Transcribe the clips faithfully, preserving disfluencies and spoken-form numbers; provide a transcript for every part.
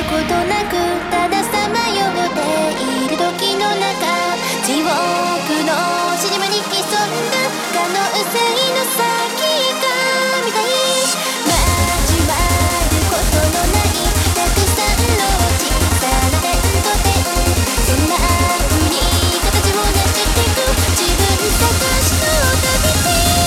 ことなくたださまよっている時の中、地獄のしじまに潜んだ可能性の先が見たい。交わることのないたくさんの小さな点と点、そんな風に形を成してく自分探しの旅路。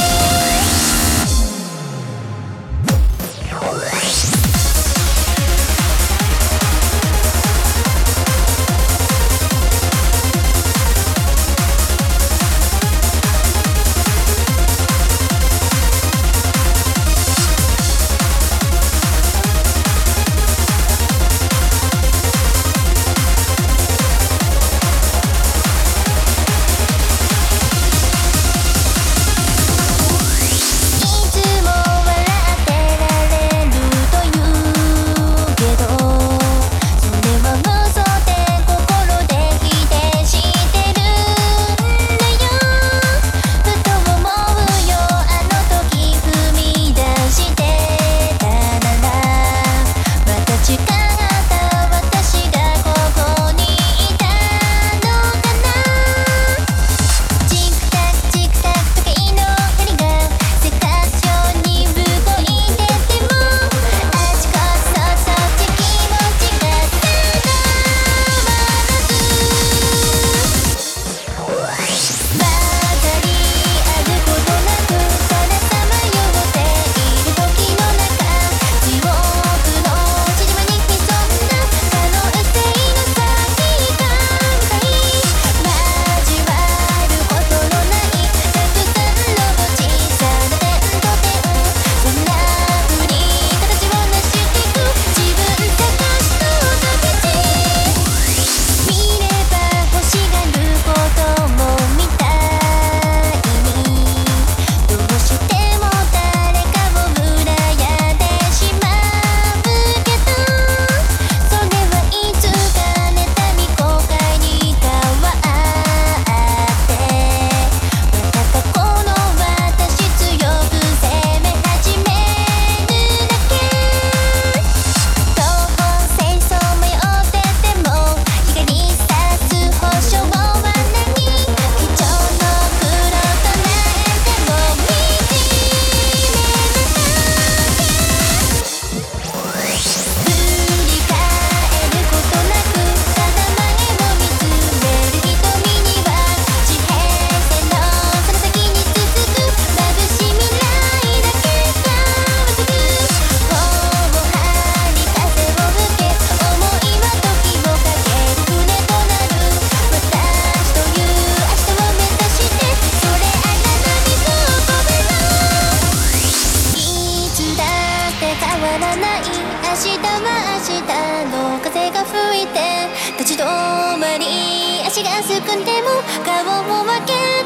明日は明日の風が吹いて立ち止まり足がすくんでも顔を上げ